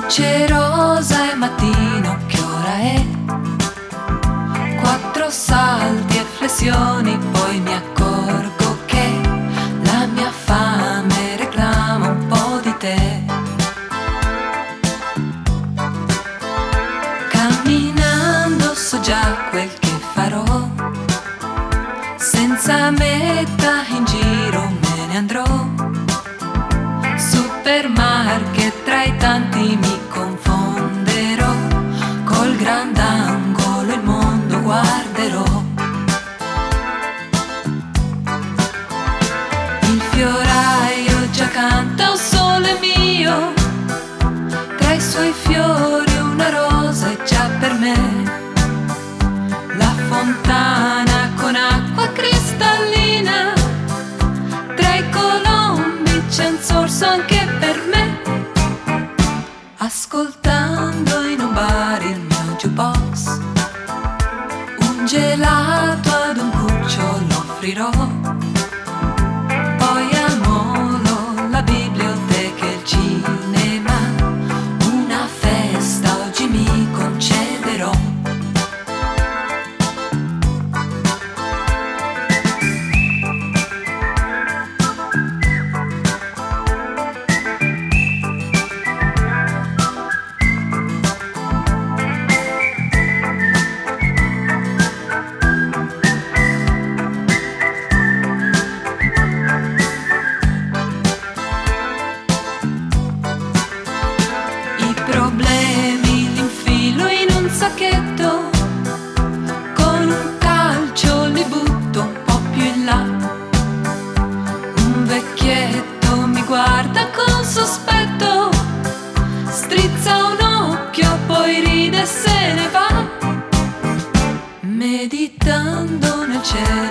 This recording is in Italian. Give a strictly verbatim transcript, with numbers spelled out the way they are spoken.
Luce rosa e mattino, che ora è? Quattro salti e flessioni, poi mi accorgo che la mia fame reclama un po' di te. Camminando so già quel che farò, senza meta in giro me ne andrò. Supermarket tra i tanti mi confonderò, col grandangolo il mondo guarderò. Il fioraio già canta, un sole mio, tra i suoi fiori una rosa è già per me. La fontana con acqua cristallina, tra i colombi c'è un sorso anche per me. Ascoltando in un bar il mio jukebox, un gelato ad un cucciolo offrirò. Poi al molo, la biblioteca e il cinema, una festa oggi mi concederò. Problemi li infilo in un sacchetto, con un calcio li butto un po' più in là. Un vecchietto mi guarda con sospetto, strizza un occhio, poi ride e se ne va. Meditando nel cielo